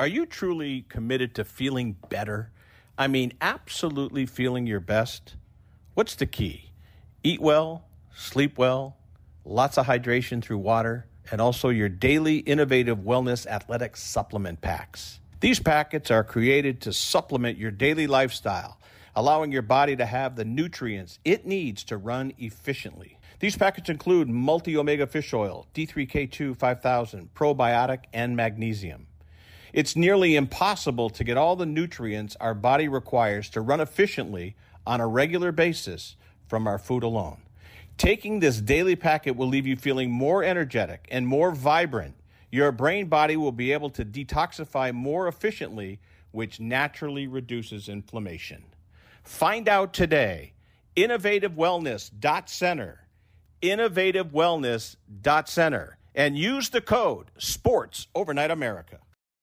Are you truly committed to feeling better? I mean, absolutely feeling your best? What's the key? Eat well, sleep well, lots of hydration through water, and also your daily innovative wellness athletic supplement packs. These packets are created to supplement your daily lifestyle, allowing your body to have the nutrients it needs to run efficiently. These packets include multi-omega fish oil, D3K2 5000, probiotic, and magnesium. It's nearly impossible to get all the nutrients our body requires to run efficiently on a regular basis from our food alone. Taking this daily packet will leave you feeling more energetic and more vibrant. Your brain body will be able to detoxify more efficiently, which naturally reduces inflammation. Find out today. InnovativeWellness.Center. InnovativeWellness.Center. And use the code SPORTS Overnight America.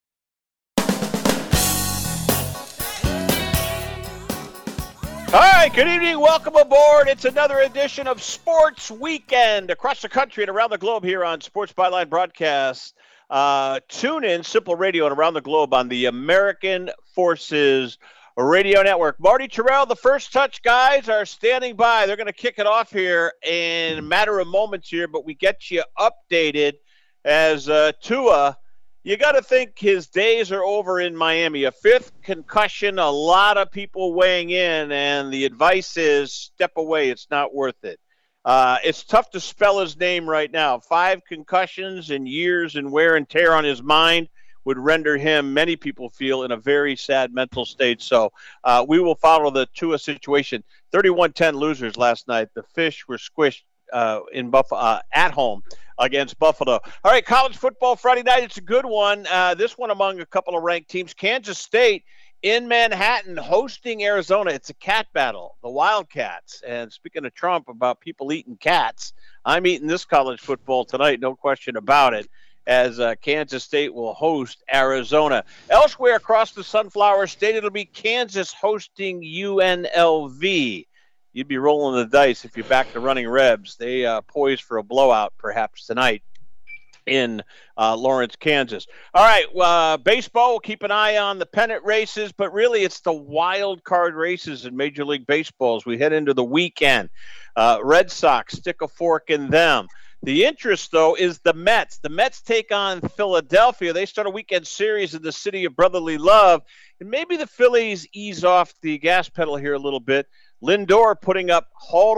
All right, good evening. Welcome aboard. It's another edition of Sports Weekend across the country and around the globe here on Sports Byline Broadcast. Tune in, Simple Radio, and around the globe on the American Forces Radio Network. Marty Tirrell, the First Touch guys are standing by. They're going to kick it off here in a matter of moments here, but we get you updated as Tua. You got to think his days are over in Miami. A fifth concussion, a lot of people weighing in, and the advice is step away. It's not worth it. It's tough to spell his name right now. 5 concussions and years and wear and tear on his mind would render him, many people feel, in a very sad mental state. So we will follow the Tua situation. 31-10 losers last night. The Fish were squished in Buffalo at home against Buffalo. All right, college football Friday night. It's a good one. This one among a couple of ranked teams. Kansas State in Manhattan hosting Arizona. It's a cat battle, the Wildcats. And speaking of Trump about people eating cats, I'm eating this college football tonight, no question about it, as Kansas State will host Arizona. Elsewhere across the Sunflower State, it'll be Kansas hosting UNLV. You'd be rolling the dice if you back the Running Rebs. They poised for a blowout perhaps tonight in Lawrence, Kansas. All right, baseball, we'll keep an eye on the pennant races, but really it's the wild card races in Major League Baseball as we head into the weekend. Red Sox, stick a fork in them. The interest, though, is the Mets. The Mets take on Philadelphia. They start a weekend series in the city of brotherly love, and maybe the Phillies ease off the gas pedal here a little bit. Lindor putting up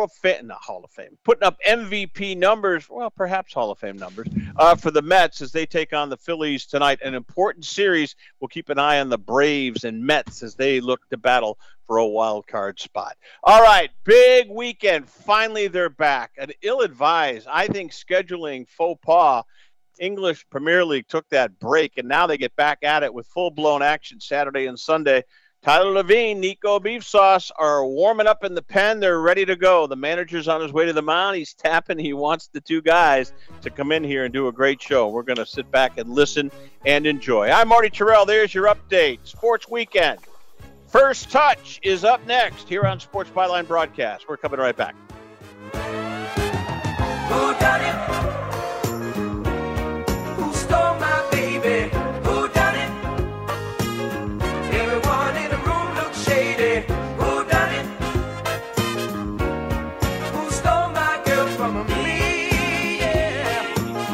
putting up MVP numbers, well, perhaps Hall of Fame numbers, for the Mets as they take on the Phillies tonight. An important series. We'll keep an eye on the Braves and Mets as they look to battle for a wild card spot. All right, big weekend. Finally, they're back. An ill-advised, I think, scheduling faux pas. English Premier League took that break, and now they get back at it with full-blown action Saturday and Sunday. Tyler Levine, Nico Beef Sauce are warming up in the pen. They're ready to go. The manager's on his way to the mound. He's tapping. He wants the two guys to come in here and do a great show. We're going to sit back and listen and enjoy. I'm Marty Tirrell. There's your update. Sports Weekend. First Touch is up next here on Sports Byline Broadcast. We're coming right back. Who done it? Who stole my baby? Who done it? Everyone in the room looks shady. Who done it? Who stole my girl from me? Yeah.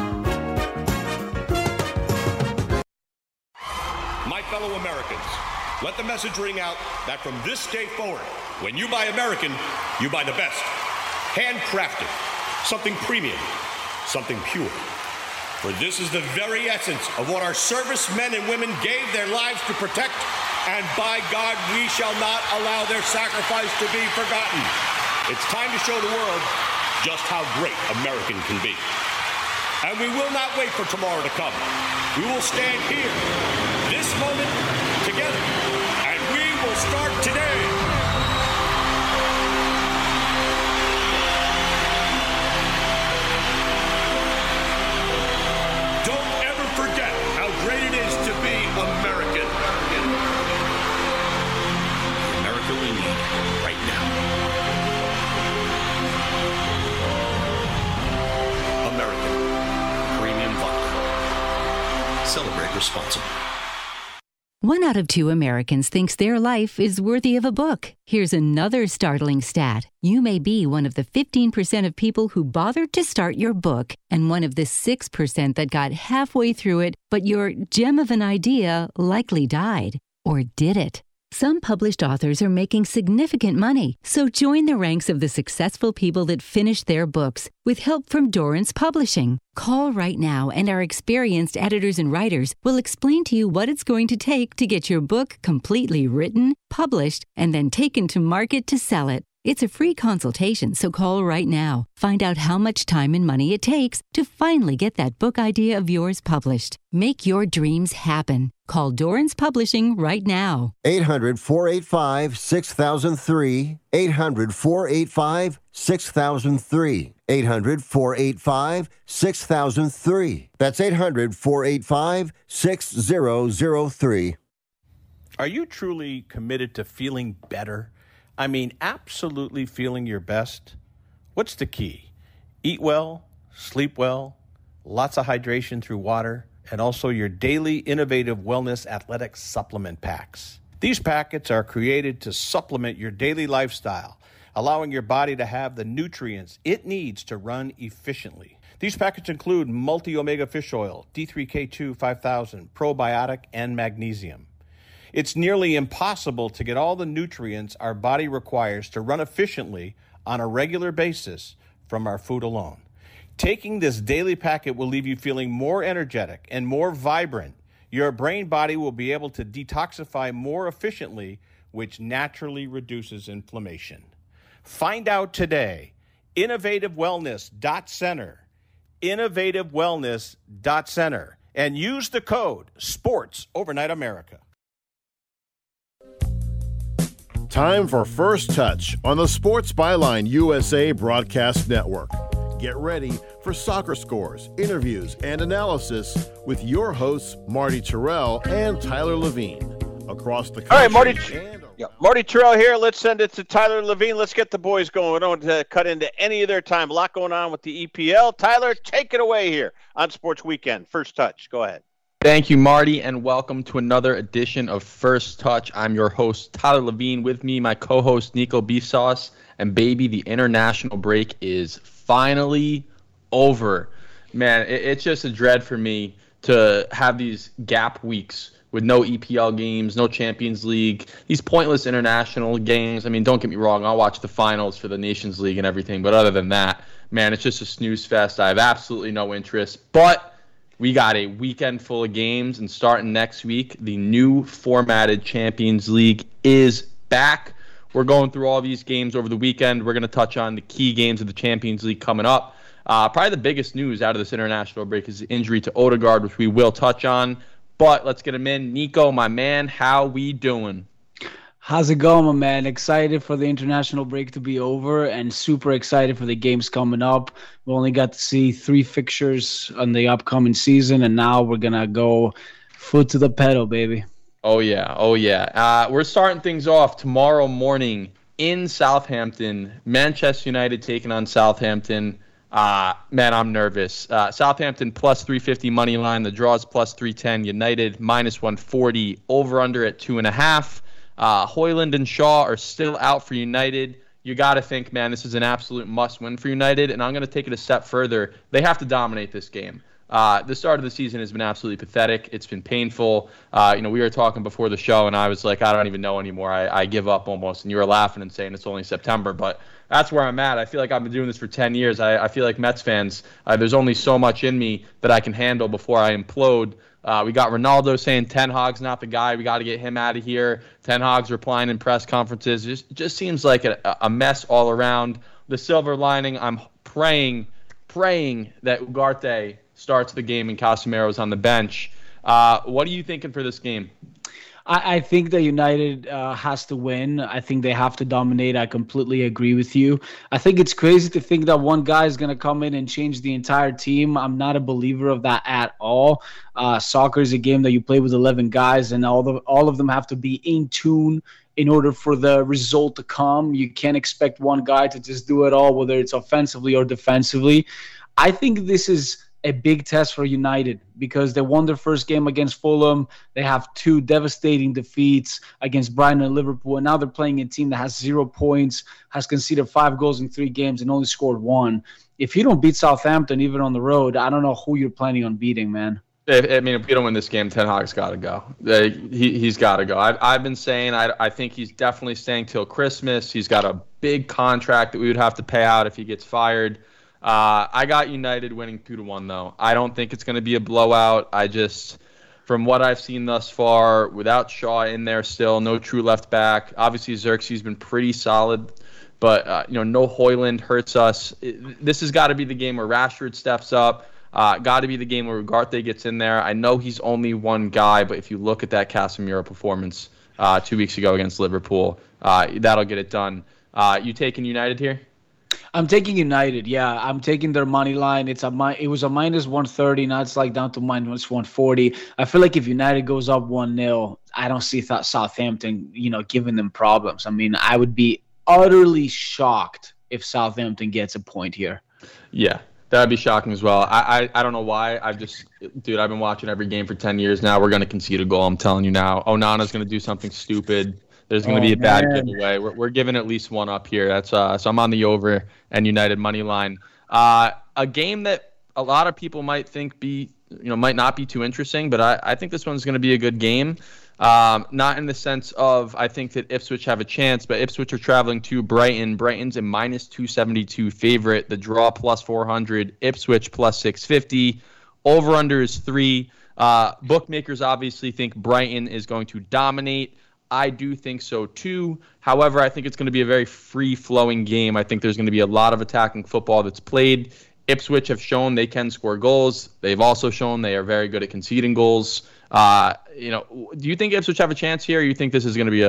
My fellow Americans, let the message ring out that from this day forward, when you buy American, you buy the best. Handcrafted. Something premium, something pure. For this is the very essence of what our servicemen and women gave their lives to protect, and by God, we shall not allow their sacrifice to be forgotten. It's time to show the world just how great American can be. And we will not wait for tomorrow to come. We will stand here, this moment, together, and we will start today. Forget how great it is to be American. America we need right now. American Premium Vodka. Celebrate responsibly. 1 out of 2 Americans thinks their life is worthy of a book. Here's another startling stat. You may be one of the 15% of people who bothered to start your book and one of the 6% that got halfway through it, but your gem of an idea likely died. Or did it? Some published authors are making significant money, so join the ranks of the successful people that finish their books with help from Dorrance Publishing. Call right now and our experienced editors and writers will explain to you what it's going to take to get your book completely written, published, and then taken to market to sell it. It's a free consultation, so call right now. Find out how much time and money it takes to finally get that book idea of yours published. Make your dreams happen. Call Dorrance Publishing right now. 800-485-6003. 800-485-6003. 800-485-6003. That's 800-485-6003. Are you truly committed to feeling better? I mean, absolutely feeling your best? What's the key? Eat well, sleep well, lots of hydration through water, and also your daily innovative wellness athletic supplement packs. These packets are created to supplement your daily lifestyle, allowing your body to have the nutrients it needs to run efficiently. These packets include multi-omega fish oil, D3K2 5000, probiotic, and magnesium. It's nearly impossible to get all the nutrients our body requires to run efficiently on a regular basis from our food alone. Taking this daily packet will leave you feeling more energetic and more vibrant. Your brain body will be able to detoxify more efficiently, which naturally reduces inflammation. Find out today. InnovativeWellness.center. InnovativeWellness.center. And use the code SPORTS Overnight America. Time for First Touch on the Sports Byline USA Broadcast Network. Get ready for soccer scores, interviews, and analysis with your hosts, Marty Terrell and Tyler Levine. Across the country. All right, Marty Terrell here. Let's send it to Tyler Levine. Let's get the boys going. We don't want to cut into any of their time. A lot going on with the EPL. Tyler, take it away here on Sports Weekend. First Touch. Go ahead. Thank you, Marty, and welcome to another edition of First Touch. I'm your host, Tyler Levine. With me, my co-host, Nico Bisauce. And baby, the international break is finally over. Man, it's just a dread for me to have these gap weeks with no EPL games, no Champions League, these pointless international games. I mean, don't get me wrong, I'll watch the finals for the Nations League and everything, but other than that, man, it's just a snooze fest. I have absolutely no interest, but we got a weekend full of games, and starting next week, the new formatted Champions League is back. We're going through all these games over the weekend. We're going to touch on the key games of the Champions League coming up. Probably the biggest news out of this international break is the injury to Odegaard, which we will touch on. But let's get him in. Nico, my man, how we doing? How's it going, my man? Excited for the international break to be over and super excited for the games coming up. We only got to see 3 fixtures on the upcoming season, and now we're going to go foot to the pedal, baby. Oh, yeah. We're starting things off tomorrow morning in Southampton. Manchester United taking on Southampton. Man, I'm nervous. Southampton plus 350 money line. The draw is plus 310. United minus 140. Over under at 2.5. Højlund and Shaw are still out for United. You got to think, man, this is an absolute must-win for United, and I'm going to take it a step further. They have to dominate this game. The start of the season has been absolutely pathetic. It's been painful. We were talking before the show, and I was like, I don't even know anymore. I give up almost, and you were laughing and saying it's only September, but that's where I'm at. I feel like I've been doing this for 10 years. I feel like Mets fans, there's only so much in me that I can handle before I implode. We got Ronaldo saying Ten Hag's not the guy. We got to get him out of here. Ten Hag's replying in press conferences. It just seems like a mess all around. The silver lining, I'm praying that Ugarte starts the game and Casemiro's on the bench. What are you thinking for this game? I think that United has to win. I think they have to dominate. I completely agree with you. I think it's crazy to think that one guy is going to come in and change the entire team. I'm not a believer of that at all. Soccer is a game that you play with 11 guys, and all of them have to be in tune in order for the result to come. You can't expect one guy to just do it all, whether it's offensively or defensively. I think this is a big test for United because they won their first game against Fulham. They have 2 devastating defeats against Brighton and Liverpool, and now they're playing a team that has 0 points, has conceded 5 goals in 3 games, and only scored 1. If you don't beat Southampton, even on the road, I don't know who you're planning on beating, man. I mean, if we don't win this game, Ten Hag's got to go. He's got to go. I've been saying I think he's definitely staying till Christmas. He's got a big contract that we would have to pay out if he gets fired. I got United winning 2-1, though. I don't think it's going to be a blowout. From what I've seen thus far, without Shaw in there still, no true left back. Obviously, Xerxes been pretty solid, but no Højlund hurts us. This has got to be the game where Rashford steps up. Got to be the game where Ugarte gets in there. I know he's only one guy, but if you look at that Casemiro performance 2 weeks ago against Liverpool, that'll get it done. You taking United here? I'm taking United. Yeah, I'm taking their money line. It was a minus 130. Now it's like down to minus 140. I feel like if United goes up 1-0, I don't see Southampton, giving them problems. I mean, I would be utterly shocked if Southampton gets a point here. Yeah. That'd be shocking as well. I don't know why. I've been watching every game for 10 years now. We're going to concede a goal. I'm telling you now. Onana's going to do something stupid. There's going to be a bad giveaway. We're giving at least one up here. That's so I'm on the over and United money line. A game that a lot of people might think might not be too interesting, but I think this one's going to be a good game. Not in the sense of I think that Ipswich have a chance, but Ipswich are traveling to Brighton. Brighton's a minus 272 favorite. The draw plus 400. Ipswich plus 650. Over under is 3. Bookmakers obviously think Brighton is going to dominate. I do think so too. However, I think it's going to be a very free-flowing game. I think there's going to be a lot of attacking football that's played. Ipswich have shown they can score goals. They've also shown they are very good at conceding goals. Do you think Ipswich have a chance here? Or you think this is going to be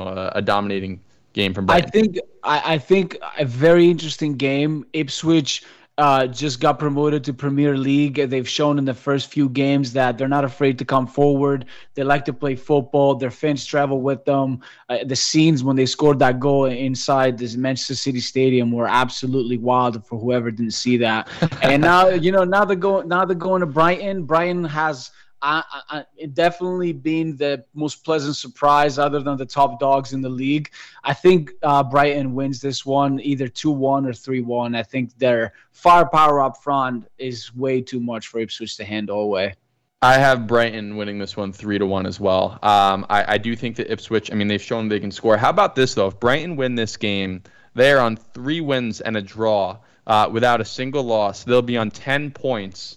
a dominating game from Brighton? I think a very interesting game. Ipswich just got promoted to Premier League. They've shown in the first few games that they're not afraid to come forward. They like to play football. Their fans travel with them. The scenes when they scored that goal inside this Manchester City Stadium were absolutely wild for whoever didn't see that. And now they're going to Brighton. Brighton has definitely been the most pleasant surprise other than the top dogs in the league. I think Brighton wins this one either 2-1 or 3-1. I think their firepower up front is way too much for Ipswich to handle away. I have Brighton winning this one 3-1 as well. I do think that Ipswich, they've shown they can score. How about this, though? If Brighton win this game, they are on 3 wins and a draw without a single loss. They'll be on 10 points.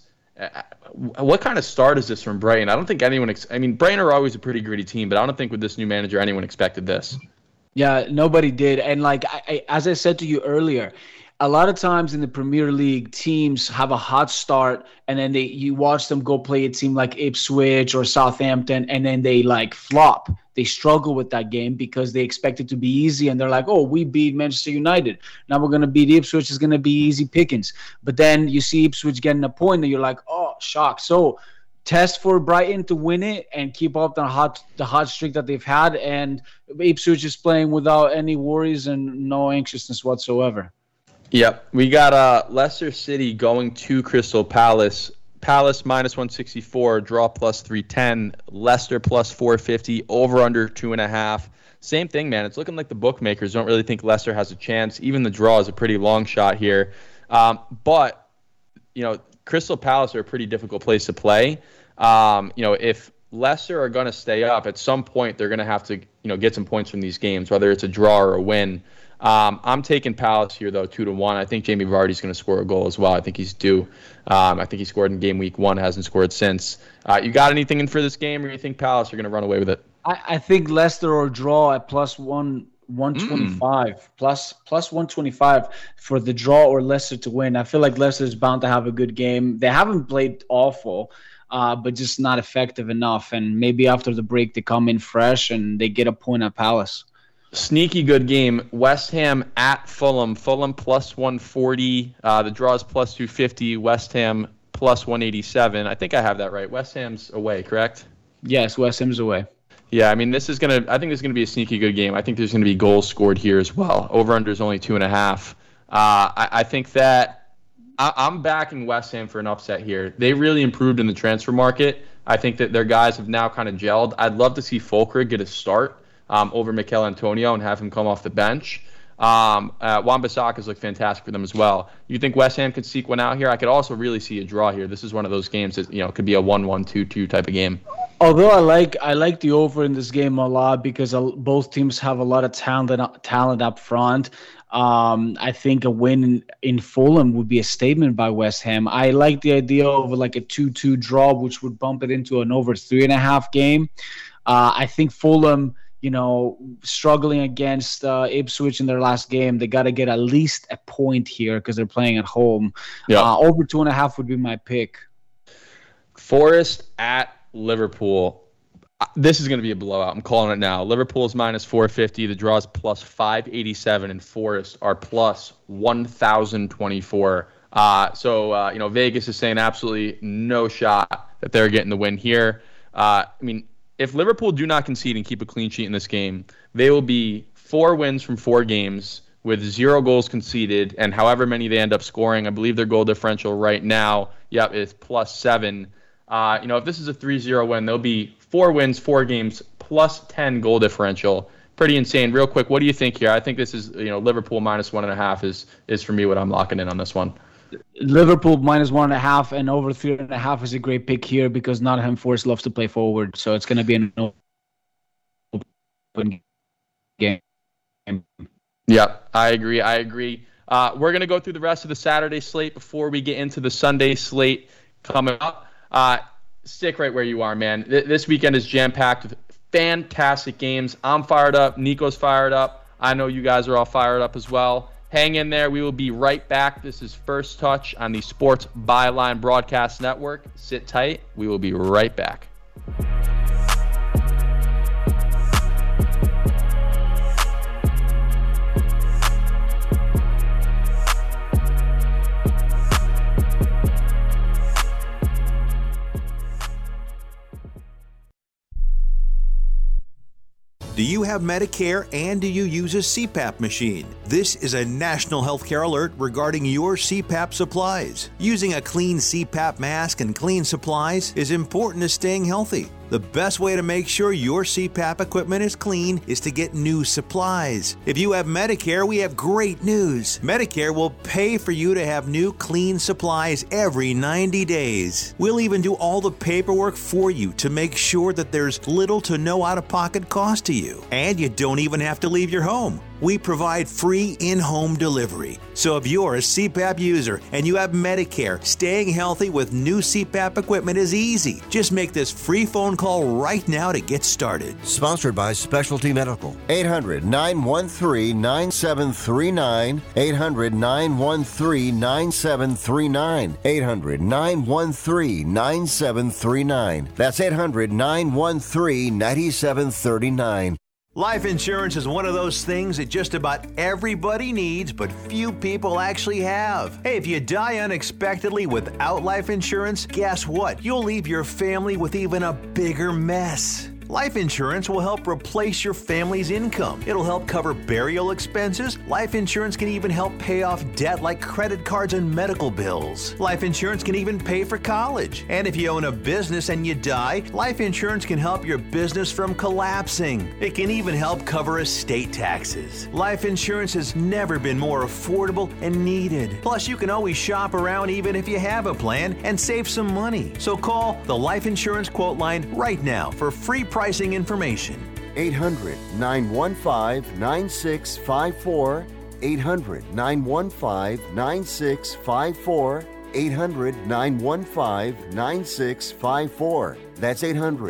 What kind of start is this from Brighton? I don't think anyone Brighton are always a pretty gritty team, but I don't think with this new manager anyone expected this. Yeah, nobody did. And as I said to you earlier, a lot of times in the Premier League, teams have a hot start, and then you watch them go play a team like Ipswich or Southampton, and then they flop. They struggle with that game because they expect it to be easy, and they're like, oh, we beat Manchester United. Now we're going to beat Ipswich. It's going to be easy pickings. But then you see Ipswich getting a point, and you're like, oh, shock. So test for Brighton to win it and keep up the hot streak that they've had, and Ipswich is playing without any worries and no anxiousness whatsoever. Yep. We got Leicester City going to Crystal Palace. Palace minus 164, draw plus 310, Leicester plus 450, over under 2.5. Same thing, man. It's looking like the bookmakers don't really think Leicester has a chance. Even the draw is a pretty long shot here. But Crystal Palace are a pretty difficult place to play. If Leicester are going to stay up, at some point they're going to have to get some points from these games, whether it's a draw or a win. I'm taking Palace here, though, 2-1. I think Jamie Vardy's going to score a goal as well. I think he's due. I think he scored in game week 1, hasn't scored since. You got anything in for this game, or you think Palace are going to run away with it? I think Leicester or draw at plus 125. Plus 125 for the draw or Leicester to win. I feel like Leicester's bound to have a good game. They haven't played awful, but just not effective enough. And maybe after the break they come in fresh and they get a point at Palace. Sneaky good game. West Ham at Fulham. Fulham plus 140. The draw is plus 250. West Ham plus 187. I think I have that right. West Ham's away, correct? Yes, West Ham's away. Yeah, I think this is gonna be a sneaky good game. I think there's gonna be goals scored here as well. Over under is only 2.5. I think that I'm backing West Ham for an upset here. They really improved in the transfer market. I think that their guys have now kind of gelled. I'd love to see Fulkrug get a start over Mikel Antonio and have him come off the bench. Wan-Bissaka's look fantastic for them as well. You think West Ham could seek one out here? I could also really see a draw here. This is one of those games that could be a 1-1, 2-2 type of game. Although I like the over in this game a lot because both teams have a lot of talent up front. I think a win in Fulham would be a statement by West Ham. I like the idea of like a 2-2 draw, which would bump it into an over 3.5 game. I think Fulham, struggling against Ipswich in their last game, they got to get at least a point here because they're playing at home. Yeah. Over 2.5 would be my pick. Forest at Liverpool. This is going to be a blowout. I'm calling it now. Liverpool is minus 450. The draw is plus 587, and Forest are plus 1,024. So Vegas is saying absolutely no shot that they're getting the win here. If Liverpool do not concede and keep a clean sheet in this game, they will be 4 wins from 4 games with 0 goals conceded, and however many they end up scoring. I believe their goal differential right now, is plus 7. If this is a 3-0 win, they'll be 4 wins, 4 games, plus 10 goal differential. Pretty insane. Real quick, what do you think here? I think this is, Liverpool minus 1.5 is for me what I'm locking in on this one. Liverpool minus 1.5 and over 3.5 is a great pick here because Nottingham Forest loves to play forward, so it's going to be an open game. Yeah, I agree. We're going to go through the rest of the Saturday slate before we get into the Sunday slate coming up. Stick right where you are, man. This weekend is jam-packed with fantastic games. I'm fired up. Nico's fired up. I know you guys are all fired up as well. Hang in there. We will be right back. This is First Touch on the Sports Byline Broadcast Network. Sit tight. We will be right back. Do you have Medicare and do you use a CPAP machine? This is a national healthcare alert regarding your CPAP supplies. Using a clean CPAP mask and clean supplies is important to staying healthy. The best way to make sure your CPAP equipment is clean is to get new supplies. If you have Medicare, we have great news. Medicare will pay for you to have new clean supplies every 90 days. We'll even do all the paperwork for you to make sure that there's little to no out-of-pocket cost to you. And you don't even have to leave your home. We provide free in-home delivery. So if you're a CPAP user and you have Medicare, staying healthy with new CPAP equipment is easy. Just make this free phone call right now to get started. Sponsored by Specialty Medical. 800-913-9739. 800-913-9739. 800-913-9739. That's 800-913-9739. Life insurance is one of those things that just about everybody needs, but few people actually have. Hey, if you die unexpectedly without life insurance, guess what? You'll leave your family with even a bigger mess. Life insurance will help replace your family's income. It'll help cover burial expenses. Life insurance can even help pay off debt like credit cards and medical bills. Life insurance can even pay for college. And if you own a business and you die, life insurance can help your business from collapsing. It can even help cover estate taxes. Life insurance has never been more affordable and needed. Plus, you can always shop around even if you have a plan and save some money. So call the Life Insurance Quote Line right now for free pricing information. 800-915-9654. 800-915-9654. 800-915-9654. That's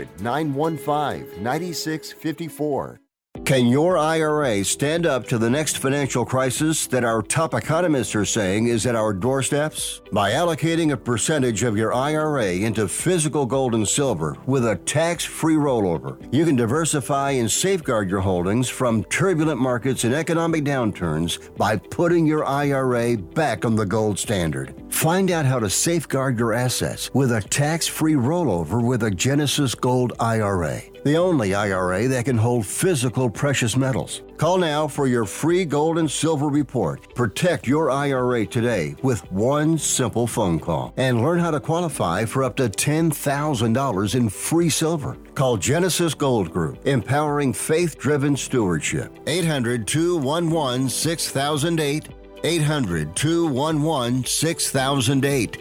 800-915-9654. Can your IRA stand up to the next financial crisis that our top economists are saying is at our doorsteps? By allocating a percentage of your IRA into physical gold and silver with a tax-free rollover, you can diversify and safeguard your holdings from turbulent markets and economic downturns by putting your IRA back on the gold standard. Find out how to safeguard your assets with a tax-free rollover with a Genesis Gold IRA, the only IRA that can hold physical precious metals. Call now for your free gold and silver report. Protect your IRA today with one simple phone call and learn how to qualify for up to $10,000 in free silver. Call Genesis Gold Group, empowering faith-driven stewardship. 800-211-6008. 800-211-6008.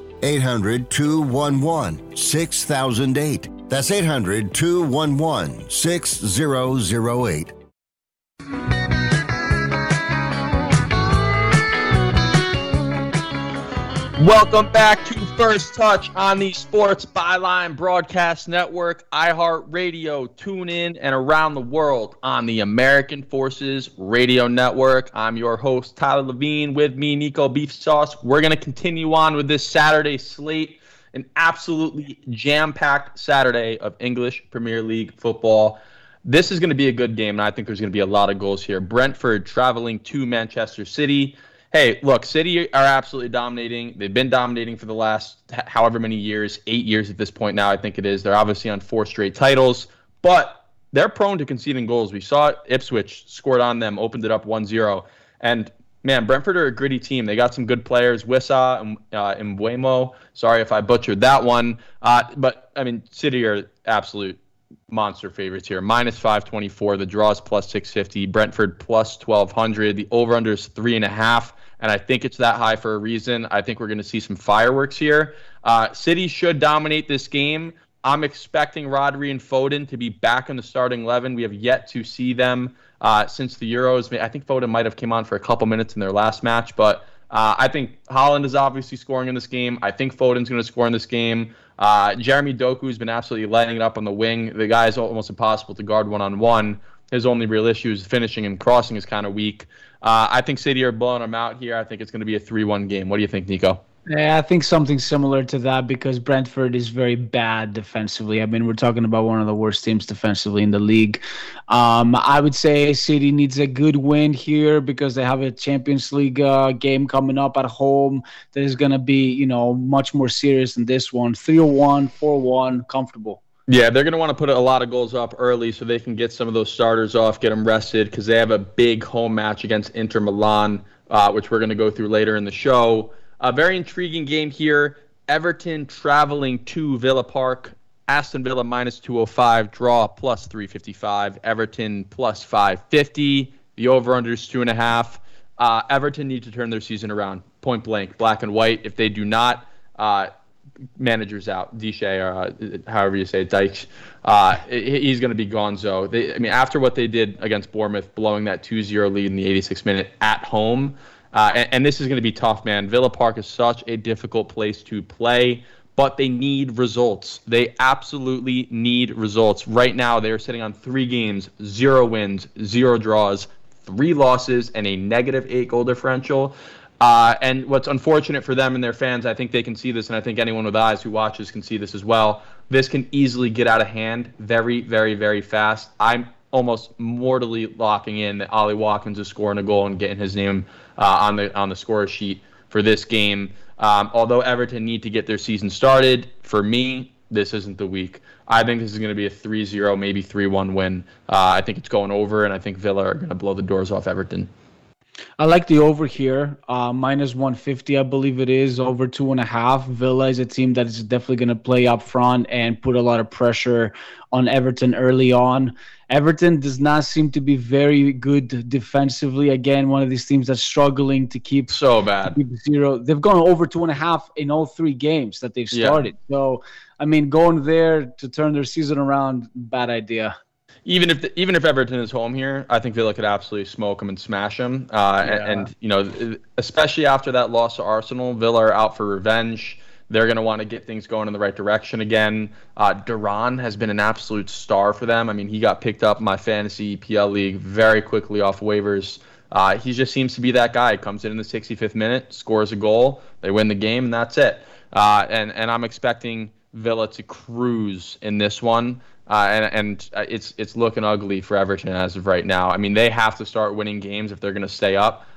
800-211-6008. That's 800-211-6008. Welcome back to First Touch on the Sports Byline Broadcast Network, iHeartRadio, TuneIn, and around the world on the American Forces Radio Network. I'm your host, Tyler Levine, with me, Nico Beef Sauce. We're going to continue on with this Saturday slate, an absolutely jam-packed Saturday of English Premier League football. This is going to be a good game, and I think there's going to be a lot of goals here. Brentford traveling to Manchester City. Hey, look, City are absolutely dominating. They've been dominating for the last however many years, 8 years at this point now, I think it is. They're obviously on 4 straight titles, but they're prone to conceding goals. We saw it. Ipswich scored on them, opened it up 1-0. And, man, Brentford are a gritty team. They got some good players, Wissa and Mbeumo. Sorry if I butchered that one. But, I mean, City are absolute monster favorites here. Minus 524. The draw is plus 650. Brentford plus 1,200. The over-under is 3.5. And I think it's that high for a reason. I think we're going to see some fireworks here. City should dominate this game. I'm expecting Rodri and Foden to be back in the starting 11. We have yet to see them since the Euros. I think Foden might have came on for a couple minutes in their last match. But I think Haaland is obviously scoring in this game. I think Foden's going to score in this game. Jeremy Doku has been absolutely lighting it up on the wing. The guy is almost impossible to guard one-on-one. His only real issue is finishing, and crossing is kind of weak. I think City are blowing them out here. I think it's going to be a 3-1 game. What do you think, Nico? Yeah, I think something similar to that because Brentford is very bad defensively. I mean, we're talking about one of the worst teams defensively in the league. I would say City needs a good win here because they have a Champions League game coming up at home that is going to be, much more serious than this one. 3-1, 4-1, comfortable. Yeah, they're going to want to put a lot of goals up early so they can get some of those starters off, get them rested, because they have a big home match against Inter Milan, which we're going to go through later in the show. A very intriguing game here. Everton traveling to Villa Park. Aston Villa minus 205, draw plus 355. Everton plus 550. The over-under is 2.5. Everton need to turn their season around, point blank, black and white. If they do not, manager's out. Deshay, or however you say it, Dykes. He's going to be gonzo. After what they did against Bournemouth, blowing that 2-0 lead in the 86th minute at home, and this is going to be tough, man. Villa Park is such a difficult place to play, but they need results. They absolutely need results. Right now, they are sitting on 3 games, 0 wins, 0 draws, 3 losses, and a negative 8 goal differential. And what's unfortunate for them and their fans, I think they can see this, and I think anyone with eyes who watches can see this as well. This can easily get out of hand very, very, very fast. I'm almost mortally locking in that Ollie Watkins is scoring a goal and getting his name on the score sheet for this game. Although Everton need to get their season started, for me, this isn't the week. I think this is going to be a 3-0, maybe 3-1 win. I think it's going over, and I think Villa are going to blow the doors off Everton. I like the over here, minus 150, I believe it is, over 2.5. Villa is a team that is definitely going to play up front and put a lot of pressure on Everton early on. Everton does not seem to be very good defensively. Again, one of these teams that's struggling to keep so bad. To keep 0. They've gone over 2.5 in all 3 games that they've started. Yeah. So, going there to turn their season around, bad idea. Even if Everton is home here, I think Villa could absolutely smoke them and smash them. And especially after that loss to Arsenal, Villa are out for revenge. They're going to want to get things going in the right direction again. Duran has been an absolute star for them. He got picked up in my fantasy EPL league very quickly off waivers. He just seems to be that guy. Comes in the 65th minute, scores a goal, they win the game, and that's it. And I'm expecting Villa to cruise in this one. And it's looking ugly for Everton as of right now. They have to start winning games if they're going to stay up.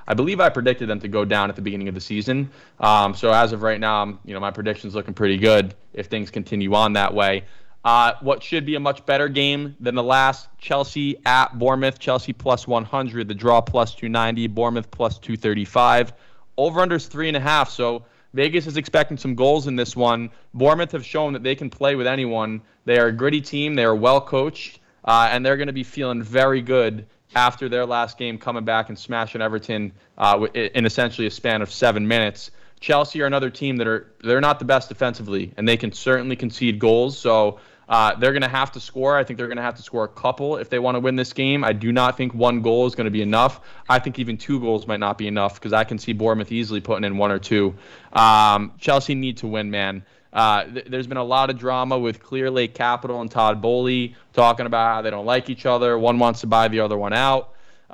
I believe I predicted them to go down at the beginning of the season. So as of right now, my prediction's looking pretty good if things continue on that way. What should be a much better game than the last, Chelsea at Bournemouth. Chelsea plus 100, the draw plus 290, Bournemouth plus 235. Over-under's 3.5, so Vegas is expecting some goals in this one. Bournemouth have shown that they can play with anyone. They are a gritty team. They are well coached, and they're going to be feeling very good after their last game, coming back and smashing Everton in essentially a span of 7 minutes. Chelsea are another team they're not the best defensively, and they can certainly concede goals. So they're going to have to score. I think they're going to have to score a couple if they want to win this game. I do not think 1 goal is going to be enough. I think even 2 goals might not be enough because I can see Bournemouth easily putting in 1 or 2. Chelsea need to win, man. There's been a lot of drama with Clear Lake Capital and Todd Boehly talking about how they don't like each other. One wants to buy the other one out.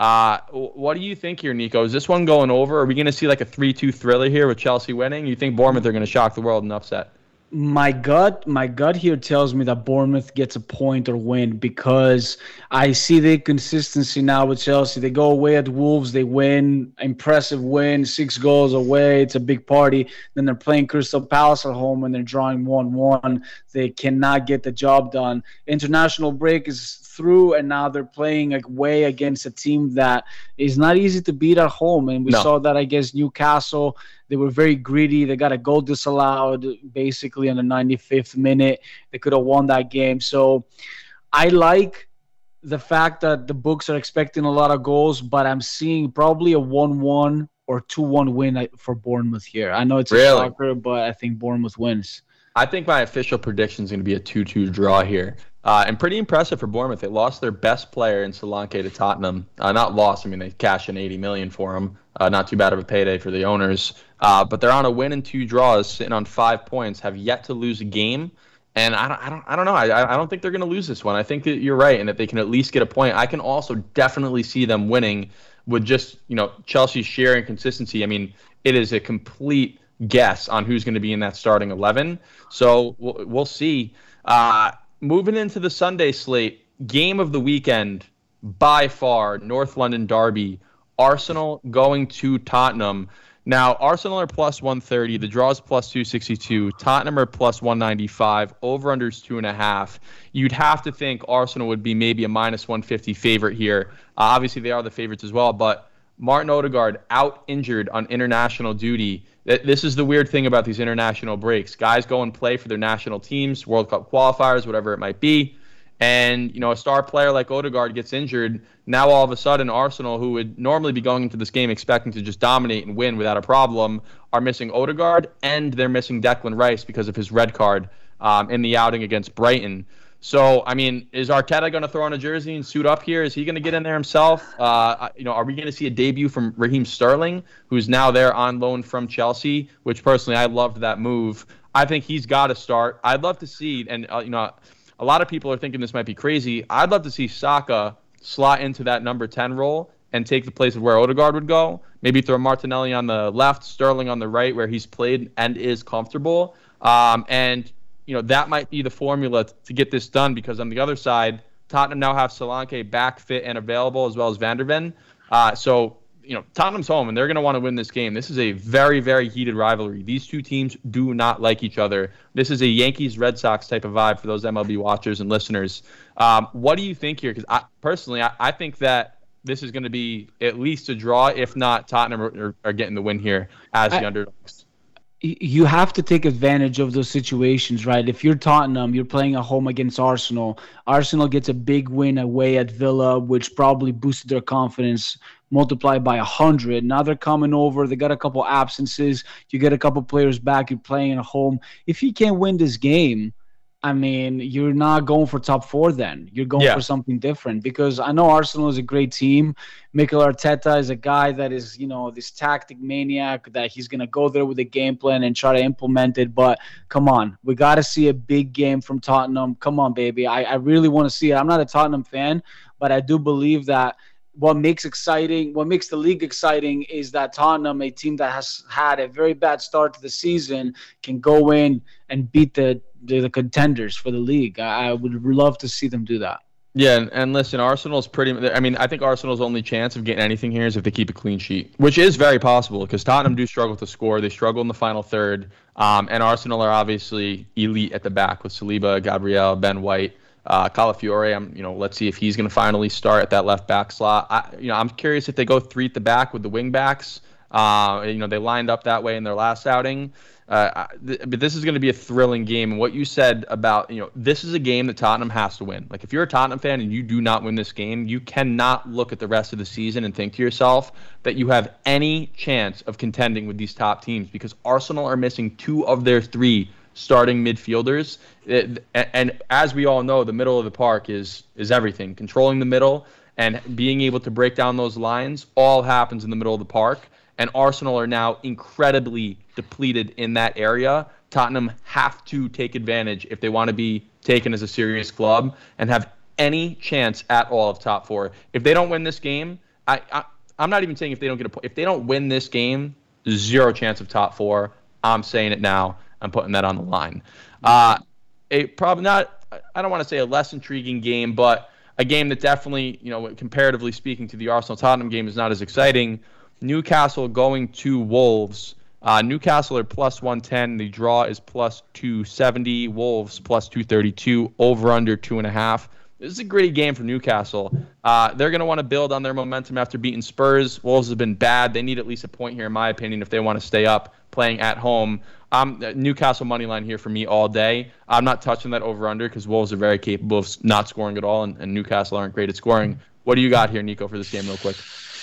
What do you think here, Nico? Is this one going over? Are we going to see like a 3-2 thriller here with Chelsea winning? You think Bournemouth are going to shock the world and upset? My gut here tells me that Bournemouth gets a point or win because I see the consistency now with Chelsea. They go away at Wolves, they win, impressive win, 6 goals away. It's a big party. Then they're playing Crystal Palace at home and they're drawing 1-1. They cannot get the job done. International break is through, and now they're playing away against a team that is not easy to beat at home. And we saw that against Newcastle. They were very greedy. They got a goal disallowed basically in the 95th minute. They could have won that game. So I like the fact that the books are expecting a lot of goals, but I'm seeing probably a 1-1 or 2-1 win for Bournemouth here. I know it's a shocker, but I think Bournemouth wins. I think my official prediction is going to be a 2-2 draw here. And pretty impressive for Bournemouth. They lost their best player in Solanke to Tottenham. Not lost. I mean, they cashed in $80 million for him. Not too bad of a payday for the owners. But they're on a win and 2 draws, sitting on 5 points, have yet to lose a game. And I don't know. I don't think they're going to lose this one. I think that you're right, and that they can at least get a point. I can also definitely see them winning with just Chelsea's sheer inconsistency. I mean, it is a complete guess on who's going to be in that starting 11. So we'll see. Moving into the Sunday slate, game of the weekend, by far, North London derby, Arsenal going to Tottenham. Now, Arsenal are plus 130, the draw is plus 262, Tottenham are plus 195, over-unders 2.5. You'd have to think Arsenal would be maybe a minus 150 favorite here. Obviously, they are the favorites as well, but Martin Odegaard out injured on international duty. This is the weird thing about these international breaks. Guys go and play for their national teams, World Cup qualifiers, whatever it might be. And, a star player like Odegaard gets injured. Now, all of a sudden, Arsenal, who would normally be going into this game expecting to just dominate and win without a problem, are missing Odegaard, and they're missing Declan Rice because of his red card in the outing against Brighton. So, I mean, is Arteta going to throw on a jersey and suit up here? Is he going to get in there himself? Are we going to see a debut from Raheem Sterling, who's now there on loan from Chelsea, which personally I loved that move. I think he's got to start. I'd love to see, and, a lot of people are thinking this might be crazy. I'd love to see Saka slot into that number 10 role and take the place of where Odegaard would go. Maybe throw Martinelli on the left, Sterling on the right, where he's played and is comfortable. That might be the formula to get this done, because on the other side, Tottenham now have Solanke back, fit, and available, as well as Van der Ven. Tottenham's home, and they're going to want to win this game. This is a very, very heated rivalry. These two teams do not like each other. This is a Yankees-Red Sox type of vibe for those MLB watchers and listeners. What do you think here? Because I think that this is going to be at least a draw, if not Tottenham are getting the win here as the underdogs. You have to take advantage of those situations, right? If you're Tottenham, you're playing at home against Arsenal. Arsenal gets a big win away at Villa, which probably boosted their confidence, multiplied by 100. Now they're coming over. They got a couple absences. You get a couple players back. You're playing at home. If you can't win this game, I mean, you're not going for top 4 then. You're going for something different, because I know Arsenal is a great team. Mikel Arteta is a guy that is, this tactic maniac, that he's going to go there with a game plan and try to implement it. But come on, we got to see a big game from Tottenham. Come on, baby. I really want to see it. I'm not a Tottenham fan, but I do believe that what makes the league exciting is that Tottenham, a team that has had a very bad start to the season, can go in and beat the contenders for the league. I would love to see them do that. Yeah, and listen, Arsenal's I think Arsenal's only chance of getting anything here is if they keep a clean sheet, which is very possible because Tottenham do struggle to score. They struggle in the final third, and Arsenal are obviously elite at the back with Saliba, Gabriel, Ben White, Calafiore. Let's see if he's going to finally start at that left back slot. I'm curious if they go 3 at the back with the wing backs. They lined up that way in their last outing. But this is going to be a thrilling game. And what you said about, this is a game that Tottenham has to win. Like, if you're a Tottenham fan and you do not win this game, you cannot look at the rest of the season and think to yourself that you have any chance of contending with these top teams because Arsenal are missing 2 of their 3 starting midfielders. And as we all know, the middle of the park is everything. Controlling the middle and being able to break down those lines all happens in the middle of the park. And Arsenal are now incredibly depleted in that area. Tottenham have to take advantage if they want to be taken as a serious club and have any chance at all of top 4. If they don't win this game, I'm not even saying if they don't get a point. If they don't win this game, 0 chance of top 4. I'm saying it now. I'm putting that on the line. Probably not. I don't want to say a less intriguing game, but a game that definitely, comparatively speaking to the Arsenal-Tottenham game, is not as exciting. Newcastle going to Wolves. Newcastle are plus 110. The draw is plus 270. Wolves plus 232. Over under 2.5. This is a great game for Newcastle. They're going to want to build on their momentum after beating Spurs. Wolves have been bad. They need at least a point here, in my opinion, if they want to stay up playing at home. Newcastle money line here for me all day. I'm not touching that over under because Wolves are very capable of not scoring at all, and Newcastle aren't great at scoring. What do you got here, Nico, for this game real quick?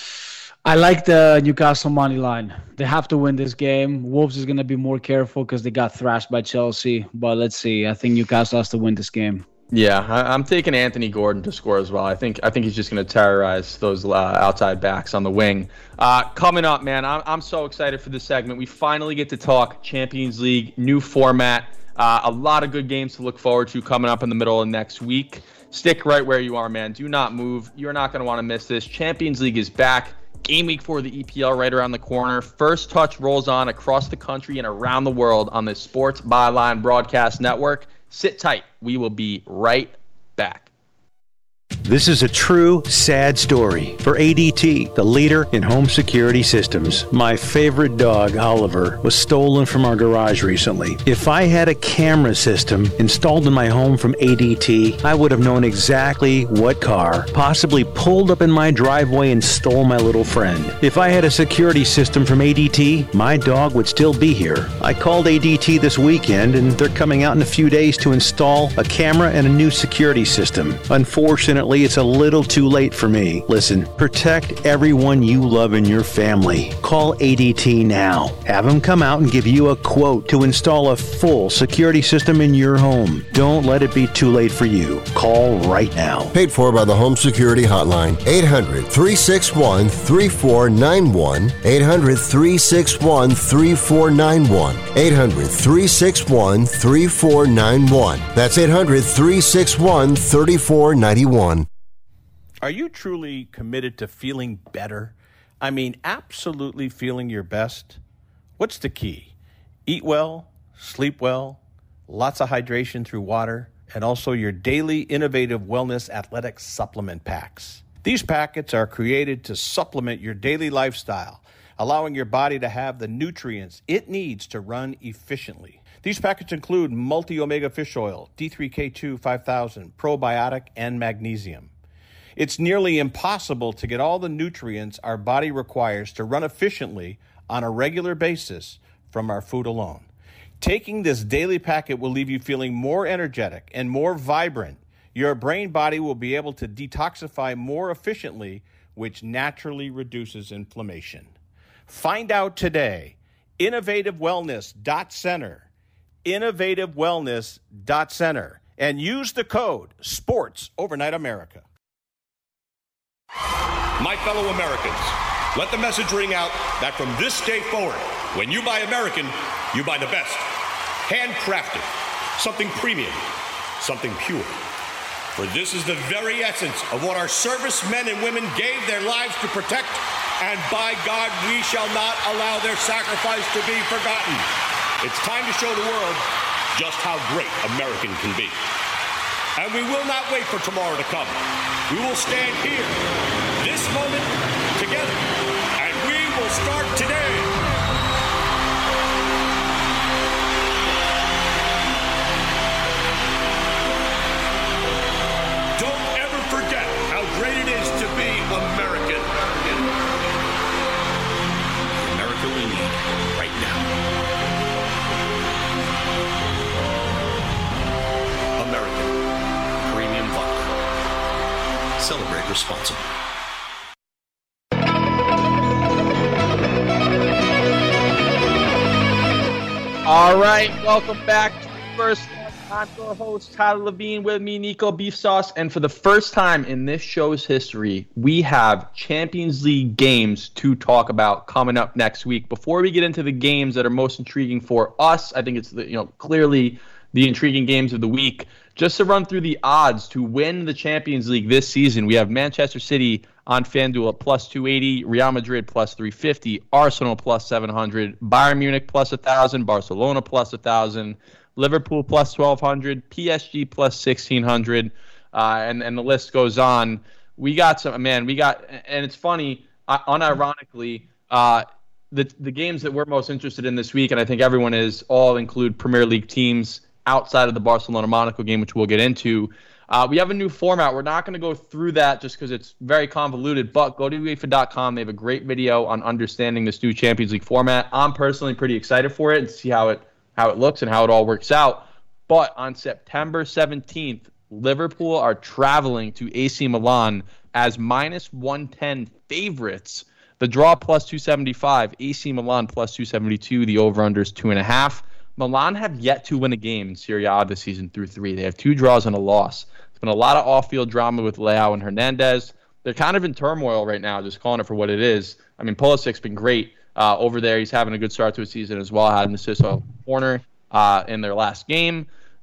I like the Newcastle money line. They have to win this game. Wolves is going to be more careful because they got thrashed by Chelsea. But let's see. I think Newcastle has to win this game. Yeah, I'm taking Anthony Gordon to score as well. I think he's just going to terrorize those outside backs on the wing. Coming up, man, I'm so excited for this segment. We finally get to talk Champions League, new format. A lot of good games to look forward to coming up in the middle of next week. Stick right where you are, man. Do not move. You're not going to want to miss this. Champions League is back. Game week for the EPL right around the corner. First Touch rolls on across the country and around the world on the Sports Byline Broadcast Network. Sit tight. We will be right back. This is a true, sad story for ADT, the leader in home security systems. My favorite dog, Oliver, was stolen from our garage recently. If I had a camera system installed in my home from ADT, I would have known exactly what car possibly pulled up in my driveway and stole my little friend. If I had a security system from ADT, my dog would still be here. I called ADT this weekend, and they're coming out in a few days to install a camera and a new security system. Unfortunately, it's a little too late for me. Listen, protect everyone you love in your family. Call ADT now. Have them come out and give you a quote to install a full security system in your home. Don't let it be too late for you. Call right now. Paid for by the Home Security Hotline. 800-361-3491. 800-361-3491. 800-361-3491. That's 800-361-3491. Are you truly committed to feeling better? I mean, absolutely feeling your best? What's the key? Eat well, sleep well, lots of hydration through water, and also your daily innovative wellness athletic supplement packs. These packets are created to supplement your daily lifestyle, allowing your body to have the nutrients it needs to run efficiently. These packets include multi-omega fish oil, D3K2 5000, probiotic, and magnesium. It's nearly impossible to get all the nutrients our body requires to run efficiently on a regular basis from our food alone. Taking this daily packet will leave you feeling more energetic and more vibrant. Your brain body will be able to detoxify more efficiently, which naturally reduces inflammation. Find out today. InnovativeWellness.center. InnovativeWellness.center. And use the code SPORTSOvernightAmerica. My fellow Americans, let the message ring out that from this day forward, when you buy American, you buy the best. Handcrafted, something premium, something pure. For this is the very essence of what our servicemen and women gave their lives to protect, and by God, we shall not allow their sacrifice to be forgotten. It's time to show the world just how great American can be. And we will not wait for tomorrow to come. We will stand here, this moment, together, and we will start today. Don't ever forget how great it is to be American. America we need right now. American Premium Vodka. Celebrate responsibly. All right, welcome back to the First Touch. I'm your host, Tyler Levine, with me, Nico Beef Sauce. And for the first time in this show's history, we have Champions League games to talk about coming up next week. Before we get into the games that are most intriguing for us, I think it's clearly the intriguing games of the week. Just to run through the odds to win the Champions League this season, we have Manchester City on FanDuel at plus 280, Real Madrid plus 350, Arsenal plus 700, Bayern Munich plus 1,000, Barcelona plus 1,000, Liverpool plus 1,200, PSG plus 1,600, and the list goes on. We got and it's funny, unironically, the games that we're most interested in this week, and I think everyone is, all include Premier League teams outside of the Barcelona-Monaco game, which we'll get into. We have a new format. We're not going to go through that just because it's very convoluted, but go to UEFA.com. They have a great video on understanding this new Champions League format. I'm personally pretty excited for it and see how it looks and how it all works out. But on September 17th, Liverpool are traveling to AC Milan as minus 110 favorites. The draw plus 275, AC Milan plus 272, the over-under is 2.5. Milan have yet to win a game in Serie A this season through 3. They have 2 draws and a loss. There's been a lot of off-field drama with Leao and Hernandez. They're kind of in turmoil right now, just calling it for what it is. I mean, Pulisic's been great over there. He's having a good start to his season as well. Had an assist on the corner in their last game.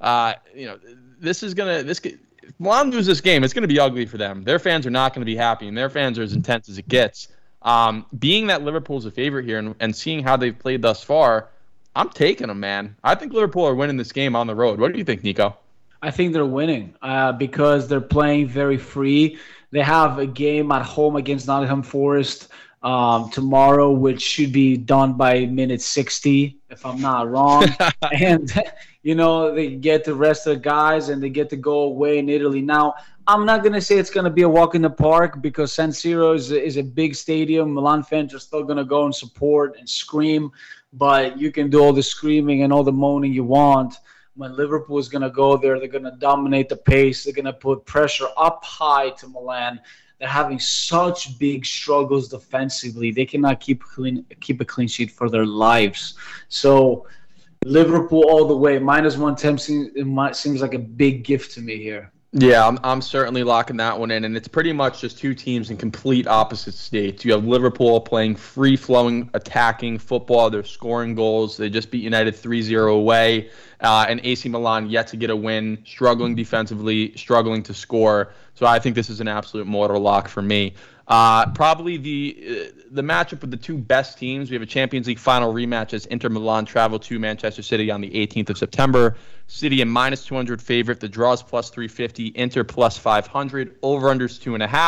If Milan lose this game, it's going to be ugly for them. Their fans are not going to be happy, and their fans are as intense as it gets. Being that Liverpool's a favorite here and seeing how they've played thus far, I'm taking them, man. I think Liverpool are winning this game on the road. What do you think, Nico? I think they're winning because they're playing very free. They have a game at home against Nottingham Forest tomorrow, which should be done by minute 60, if I'm not wrong. And, they get the rest of the guys and they get to go away in Italy. Now, I'm not going to say it's going to be a walk in the park because San Siro is a big stadium. Milan fans are still going to go and support and scream, but you can do all the screaming and all the moaning you want. When Liverpool is going to go there, they're going to dominate the pace. They're going to put pressure up high to Milan. They're having such big struggles defensively. They cannot keep a clean sheet for their lives. So Liverpool all the way. Minus 110 seems like a big gift to me here. Yeah, I'm certainly locking that one in, and it's pretty much just two teams in complete opposite states. You have Liverpool playing free-flowing, attacking football. They're scoring goals. They just beat United 3-0 away, and AC Milan yet to get a win, struggling defensively, struggling to score. So I think this is an absolute mortal lock for me. Probably the matchup with the two best teams. We have a Champions League final rematch as Inter Milan travel to Manchester City on the 18th of September. City a minus 200 favorite. The draw is plus 350. Inter plus 500. Over-unders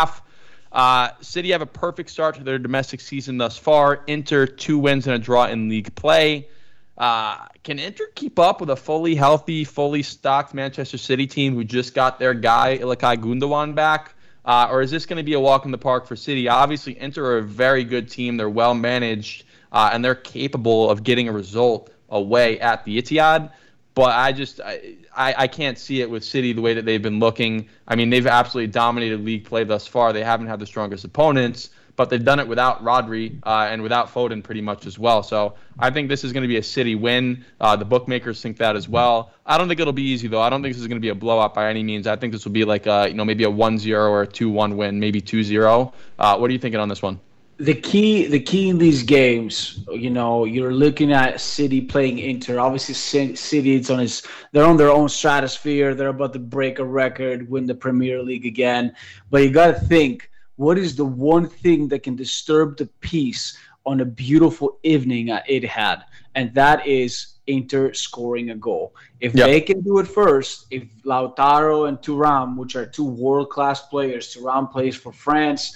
2.5. City have a perfect start to their domestic season thus far. Inter 2 wins and a draw in league play. Can Inter keep up with a fully healthy, fully stocked Manchester City team who just got their guy Ilkay Gundogan back? Or is this going to be a walk in the park for City? Obviously, Inter are a very good team. They're well managed, and they're capable of getting a result away at the Etihad. But I can't see it with City the way that they've been looking. I mean, they've absolutely dominated league play thus far. They haven't had the strongest opponents, but they've done it without Rodri and without Foden pretty much as well. So I think this is going to be a City win. The bookmakers think that as well. I don't think it'll be easy, though. I don't think this is going to be a blowout by any means. I think this will be like maybe a 1-0 or a 2-1 win, maybe 2-0. What are you thinking on this one? The key in these games, you're looking at City playing Inter. Obviously, City they're on their own stratosphere. They're about to break a record, win the Premier League again. But you got to think, what is the one thing that can disturb the peace on a beautiful evening at Etihad, and that is Inter scoring a goal. If they can do it first, if Lautaro and Thuram, which are two world-class players, Thuram plays for France.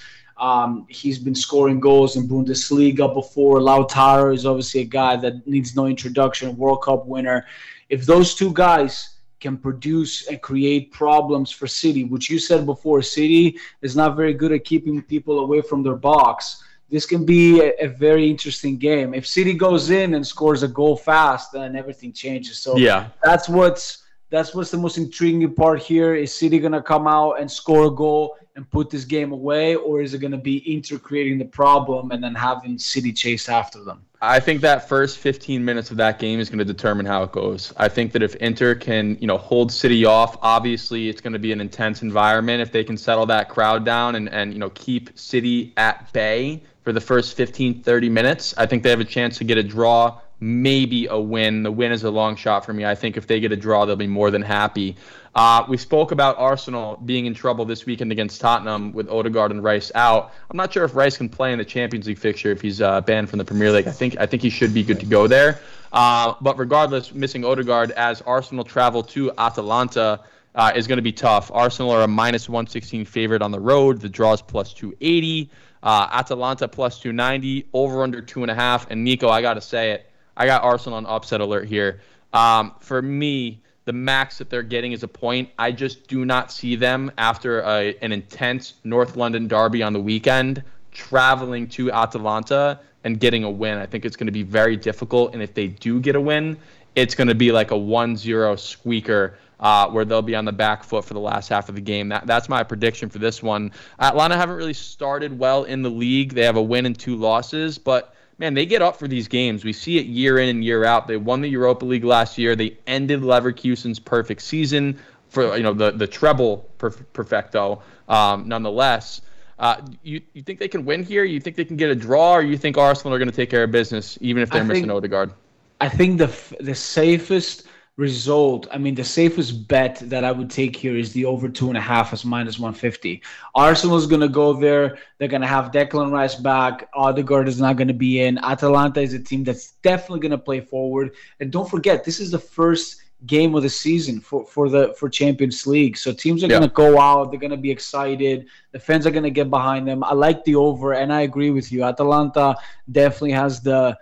He's been scoring goals in Bundesliga before. Lautaro is obviously a guy that needs no introduction, World Cup winner. If those two guys can produce and create problems for City, which you said before, City is not very good at keeping people away from their box. This can be a very interesting game. If City goes in and scores a goal fast, then everything changes. So that's what's the most intriguing part here. Is City going to come out and score a goal and put this game away, or is it going to be Inter creating the problem and then having City chase after them? I think that first 15 minutes of that game is going to determine how it goes. I think that if Inter can, hold City off, obviously it's going to be an intense environment. If they can settle that crowd down and keep City at bay for the first 15, 30 minutes, I think they have a chance to get a draw, maybe a win. The win is a long shot for me. I think if they get a draw, they'll be more than happy. We spoke about Arsenal being in trouble this weekend against Tottenham with Odegaard and Rice out. I'm not sure if Rice can play in the Champions League fixture if he's banned from the Premier League. I think he should be good to go there. But regardless, missing Odegaard as Arsenal travel to Atalanta is going to be tough. Arsenal are a minus 116 favorite on the road. The draw is plus 280. Atalanta plus 290. Over under 2.5. And Nico, I got to say it. I got Arsenal on upset alert here. For me, the max that they're getting is a point. I just do not see them after an intense North London derby on the weekend traveling to Atalanta and getting a win. I think it's going to be very difficult. And if they do get a win, it's going to be like a 1-0 squeaker where they'll be on the back foot for the last half of the game. That's my prediction for this one. Atlanta haven't really started well in the league. They have a win and 2 losses, but man, they get up for these games. We see it year in and year out. They won the Europa League last year. They ended Leverkusen's perfect season for the treble perfecto. Nonetheless, you think they can win here? You think they can get a draw, or you think Arsenal are going to take care of business even if they're missing Odegaard? I think the safest result, the safest bet that I would take here is the over 2.5 as minus 150. Arsenal is going to go there. They're going to have Declan Rice back. Odegaard is not going to be in. Atalanta is a team that's definitely going to play forward. And don't forget, this is the first game of the season for Champions League. So teams are going to go out. They're going to be excited. The fans are going to get behind them. I like the over, and I agree with you. Atalanta definitely has the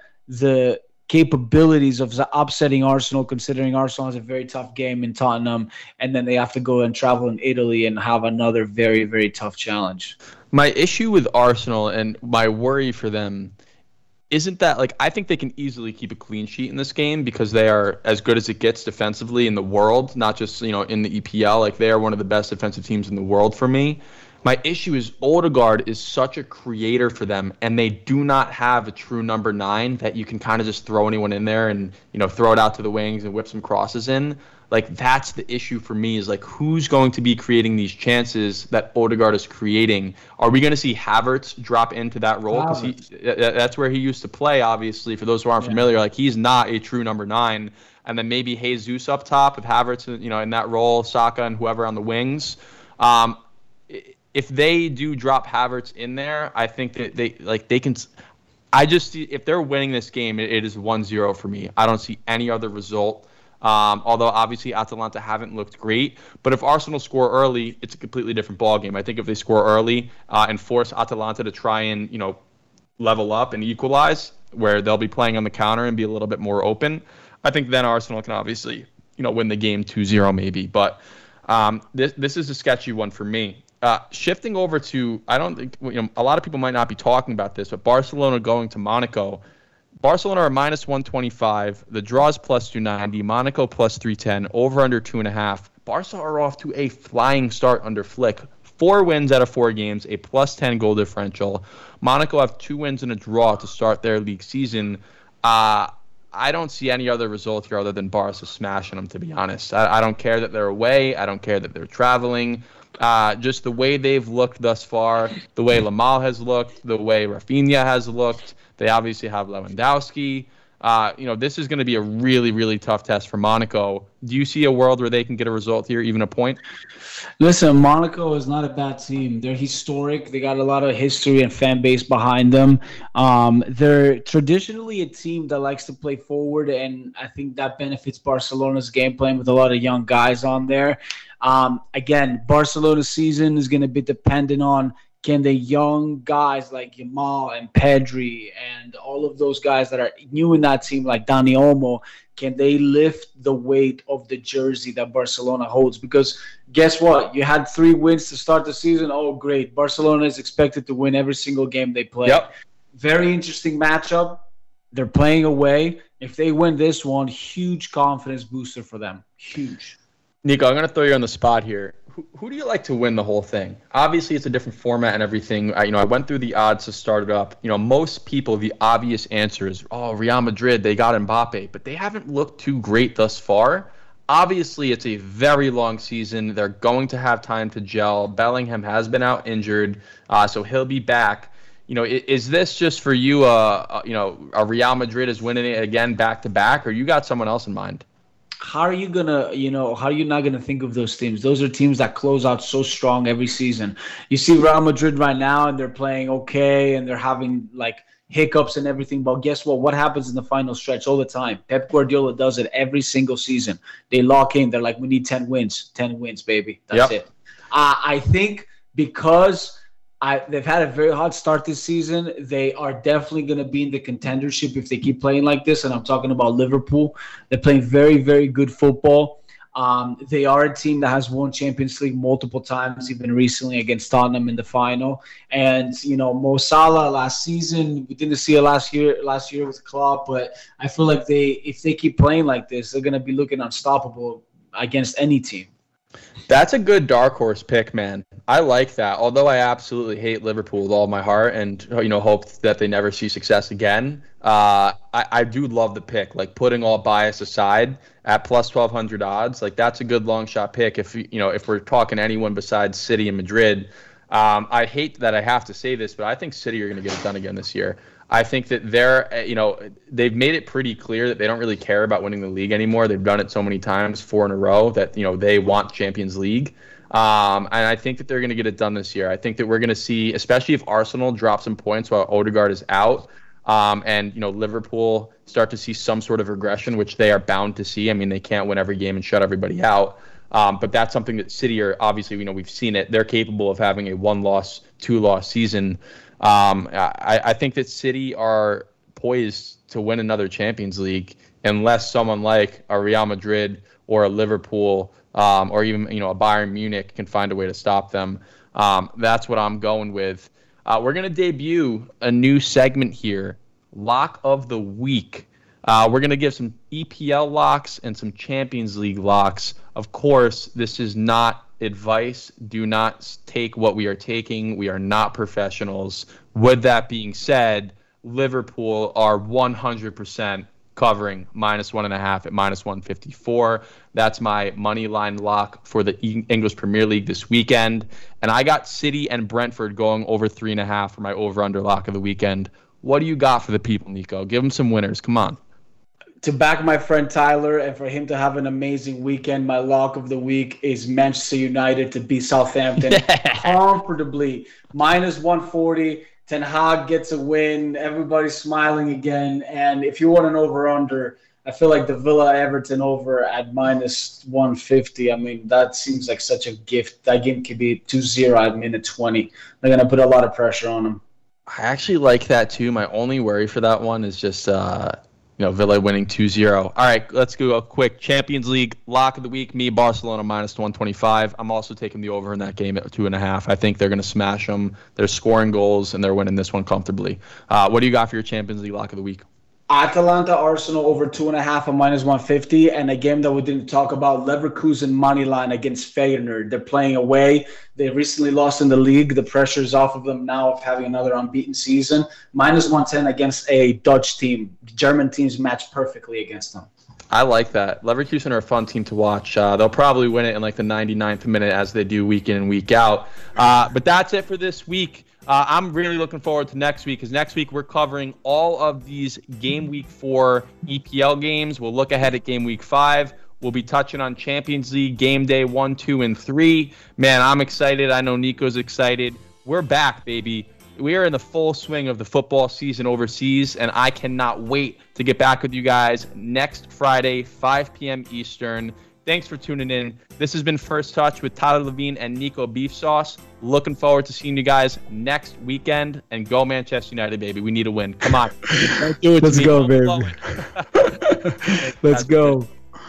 capabilities of upsetting Arsenal, considering Arsenal has a very tough game in Tottenham, and then they have to go and travel in Italy and have another very, very tough challenge. My issue with Arsenal and my worry for them isn't that, I think they can easily keep a clean sheet in this game because they are as good as it gets defensively in the world, not just, in the EPL. They are one of the best defensive teams in the world for me. My issue is Odegaard is such a creator for them, and they do not have a true number 9 that you can kind of just throw anyone in there and, throw it out to the wings and whip some crosses in. That's the issue for me is, who's going to be creating these chances that Odegaard is creating? Are we going to see Havertz drop into that role? Because that's where he used to play, obviously, for those who aren't familiar. He's not a true number 9. And then maybe Jesus up top with Havertz, in that role, Saka and whoever on the wings. If they do drop Havertz in there, I think that they can. I just see if they're winning this game, it is 1-0 for me. I don't see any other result. Although obviously Atalanta haven't looked great, but if Arsenal score early, it's a completely different ballgame. I think if they score early and force Atalanta to try and level up and equalize, where they'll be playing on the counter and be a little bit more open, I think then Arsenal can obviously win the game 2-0 maybe. But this is a sketchy one for me. Shifting over to, I don't think, a lot of people might not be talking about this, but Barcelona going to Monaco. Barcelona are minus 125. The draw is plus 290. Monaco plus 310. Over under 2.5. Barca are off to a flying start under Flick. 4 wins out of 4 games, a plus 10 goal differential. Monaco have 2 wins and a draw to start their league season. I don't see any other result here other than Barca smashing them, to be honest. I don't care that they're away. I don't care that they're traveling. Just the way they've looked thus far, the way Lamel has looked, the way Rafinha has looked. They obviously have Lewandowski. This is going to be a really, really tough test for Monaco. Do you see a world where they can get a result here, even a point? Listen, Monaco is not a bad team. They're historic. They got a lot of history and fan base behind them. They're traditionally a team that likes to play forward, and I think that benefits Barcelona's game plan with a lot of young guys on there. Again, Barcelona's season is going to be dependent on can the young guys like Yamal and Pedri and all of those guys that are new in that team, like Dani Olmo, can they lift the weight of the jersey that Barcelona holds? Because guess what? You had 3 wins to start the season. Oh, great. Barcelona is expected to win every single game they play. Yep. Very interesting matchup. They're playing away. If they win this one, huge confidence booster for them. Huge. Nico, I'm going to throw you on the spot here. Who do you like to win the whole thing? Obviously, it's a different format and everything. I went through the odds to start it up. Most people, the obvious answer is, Real Madrid, they got Mbappe, but they haven't looked too great thus far. Obviously, it's a very long season. They're going to have time to gel. Bellingham has been out injured, so he'll be back. Is this just for you, a Real Madrid is winning it again back-to-back, or you got someone else in mind? How are you not gonna think of those teams? Those are teams that close out so strong every season. You see Real Madrid right now, and they're playing okay, and they're having like hiccups and everything. But guess what? What happens in the final stretch all the time? Pep Guardiola does it every single season. They lock in. They're like, we need 10 wins. 10 wins, baby. That's it. I think because they've had a very hot start this season, they are definitely going to be in the contendership if they keep playing like this, and I'm talking about Liverpool. They're playing very, very good football. They are a team that has won Champions League multiple times, even recently against Tottenham in the final. And, Mo Salah last season, we didn't see it last year with Klopp, but I feel like if they keep playing like this, they're going to be looking unstoppable against any team. That's a good dark horse pick, man. I like that. Although I absolutely hate Liverpool with all my heart and, hope that they never see success again. I do love the pick. Like, putting all bias aside, at plus 1,200 odds, like, that's a good long shot pick. If we're talking anyone besides City and Madrid, I hate that I have to say this, but I think City are going to get it done again this year. I think that they've made it pretty clear that they don't really care about winning the league anymore. They've done it so many times, 4 in a row, that, they want Champions League. And I think that they're going to get it done this year. I think that we're going to see, especially if Arsenal drops some points while Odegaard is out, and, Liverpool start to see some sort of regression, which they are bound to see. I mean, they can't win every game and shut everybody out. But that's something that City are, obviously, we've seen it. They're capable of having a 1-loss, 2-loss season. I think that City are poised to win another Champions League unless someone like a Real Madrid or a Liverpool or even a Bayern Munich can find a way to stop them. That's what I'm going with. We're going to debut a new segment here, Lock of the Week. We're going to give some EPL locks and some Champions League locks. Of course, this is not advice. Do not take what we are taking. We are not professionals. With that being said, Liverpool are 100% covering -1.5 at -154. That's my money line lock for the English Premier League this weekend. And I got City and Brentford going over 3.5 for my over-under lock of the weekend. What do you got for the people, Nico? Give them some winners. Come on. To back my friend Tyler and for him to have an amazing weekend, my lock of the week is Manchester United to beat Southampton comfortably. -140. Ten Hag gets a win. Everybody's smiling again. And if you want an over-under, I feel like the Villa-Everton over at -150. I mean, that seems like such a gift. That game could be 2-0 at minute 20. They're going to put a lot of pressure on them. I actually like that too. My only worry for that one is just Villa winning 2-0. All right, let's go a quick Champions League lock of the week. Me, Barcelona -125. I'm also taking the over in that game at 2.5. I think they're going to smash them. They're scoring goals, and they're winning this one comfortably. What do you got for your Champions League lock of the week? Atalanta Arsenal over 2.5 at -150, and a game that we didn't talk about, Leverkusen money line against Feyenoord. They're playing away. They recently lost in the league. The pressure is off of them now of having another unbeaten season. -110 against a Dutch team. German teams match perfectly against them. I like that. Leverkusen are a fun team to watch. They'll probably win it in like the 99th minute as they do week in and week out. But that's it for this week. I'm really looking forward to next week because next week we're covering all of these Game Week 4 EPL games. We'll look ahead at Game Week 5. We'll be touching on Champions League Game Day 1, 2, and 3. Man, I'm excited. I know Nico's excited. We're back, baby. We are in the full swing of the football season overseas, and I cannot wait to get back with you guys next Friday, 5 p.m. Eastern. Thanks for tuning in. This has been First Touch with Tyler Levine and Nico Beef Sauce. Looking forward to seeing you guys next weekend. And go Manchester United, baby. We need a win. Come on. Don't do it. Let's go, baby. Let's go.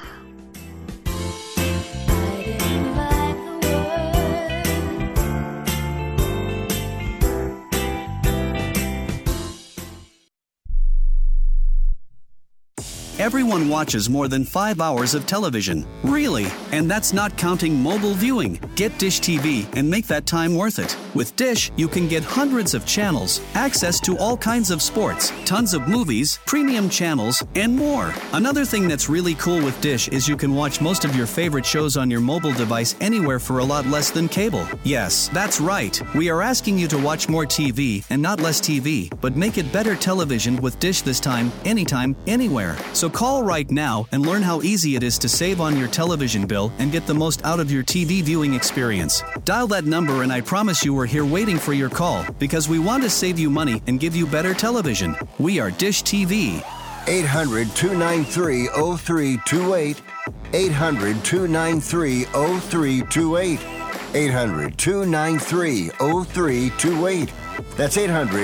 Everyone watches more than 5 hours of television. Really? And that's not counting mobile viewing. Get Dish TV and make that time worth it. With Dish, you can get hundreds of channels, access to all kinds of sports, tons of movies, premium channels, and more. Another thing that's really cool with Dish is you can watch most of your favorite shows on your mobile device anywhere for a lot less than cable. Yes, that's right. We are asking you to watch more TV and not less TV, but make it better television with Dish this time, anytime, anywhere. So call right now and learn how easy it is to save on your television bill and get the most out of your TV viewing experience. Dial that number and I promise you we're here waiting for your call because we want to save you money and give you better television. We are Dish TV. 800-293-0328. 800-293-0328. 800-293-0328. That's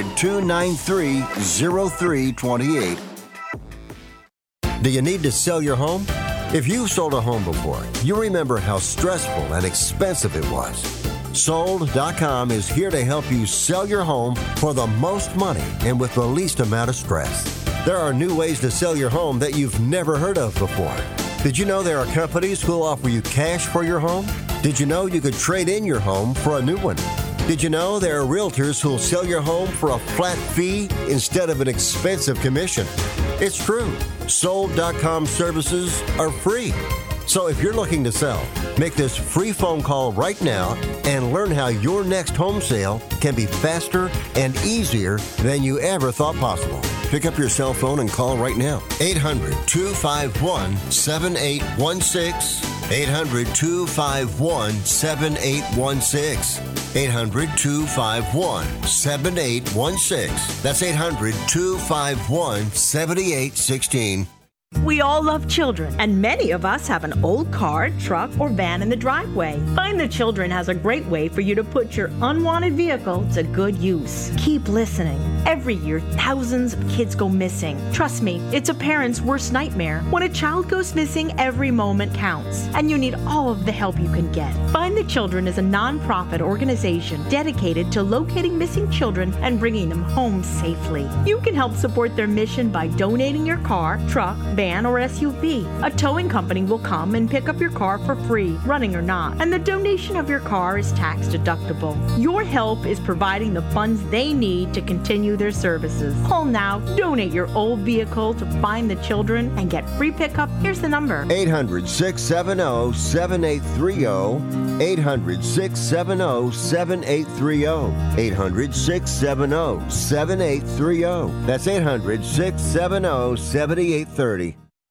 800-293-0328. Do you need to sell your home? If you've sold a home before, you remember how stressful and expensive it was. Sold.com is here to help you sell your home for the most money and with the least amount of stress. There are new ways to sell your home that you've never heard of before. Did you know there are companies who'll offer you cash for your home? Did you know you could trade in your home for a new one? Did you know there are realtors who'll sell your home for a flat fee instead of an expensive commission? It's true. Sold.com services are free. So if you're looking to sell, make this free phone call right now and learn how your next home sale can be faster and easier than you ever thought possible. Pick up your cell phone and call right now. 800-251-7816. 800-251-7816. 800-251-7816. That's 800-251-7816. We all love children, and many of us have an old car, truck, or van in the driveway. Find the Children has a great way for you to put your unwanted vehicle to good use. Keep listening. Every year, thousands of kids go missing. Trust me, it's a parent's worst nightmare. When a child goes missing, every moment counts, and you need all of the help you can get. Find the Children is a non-profit organization dedicated to locating missing children and bringing them home safely. You can help support their mission by donating your car, truck, van, or SUV. A towing company will come and pick up your car for free, running or not, and the donation of your car is tax deductible. Your help is providing the funds they need to continue their services. Call now, donate your old vehicle to Find the Children, and get free pickup. Here's the number. 800-670-7830. 800-670-7830. 800-670-7830. That's 800-670-7830.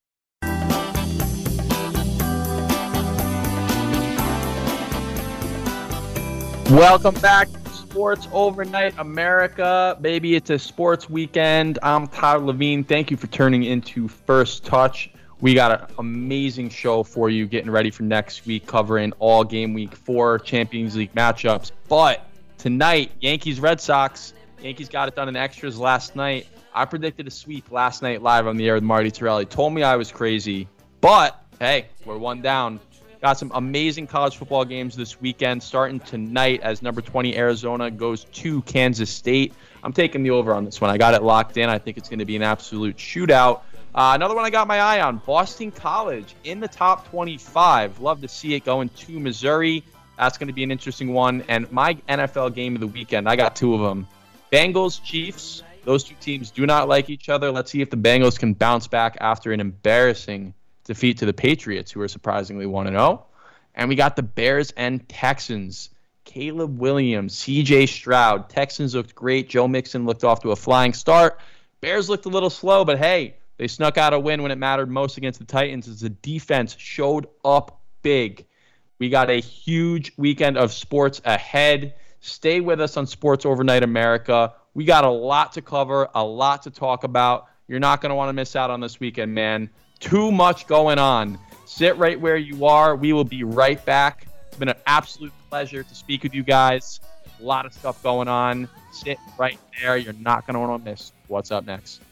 Welcome back to Sports Overnight America. Baby, it's a sports weekend. I'm Tyler Levine. Thank you for turning into First Touch. We got an amazing show for you getting ready for next week, covering all Game Week 4 Champions League matchups. But tonight, Yankees-Red Sox. Yankees got it done in extras last night. I predicted a sweep last night live on the air with Marty Torelli. Told me I was crazy. But, hey, we're one down. Got some amazing college football games this weekend, starting tonight as number 20 Arizona goes to Kansas State. I'm taking the over on this one. I got it locked in. I think it's going to be an absolute shootout. Another one I got my eye on, Boston College in the top 25. Love to see it going to Missouri. That's going to be an interesting one. And my NFL game of the weekend, I got two of them. Bengals, Chiefs. Those two teams do not like each other. Let's see if the Bengals can bounce back after an embarrassing defeat to the Patriots, who are surprisingly 1-0. And we got the Bears and Texans. Caleb Williams, CJ Stroud. Texans looked great. Joe Mixon looked off to a flying start. Bears looked a little slow, but hey, they snuck out a win when it mattered most against the Titans as the defense showed up big. We got a huge weekend of sports ahead. Stay with us on Sports Overnight America. We got a lot to cover, a lot to talk about. You're not going to want to miss out on this weekend, man. Too much going on. Sit right where you are. We will be right back. It's been an absolute pleasure to speak with you guys. A lot of stuff going on. Sit right there. You're not going to want to miss what's up next.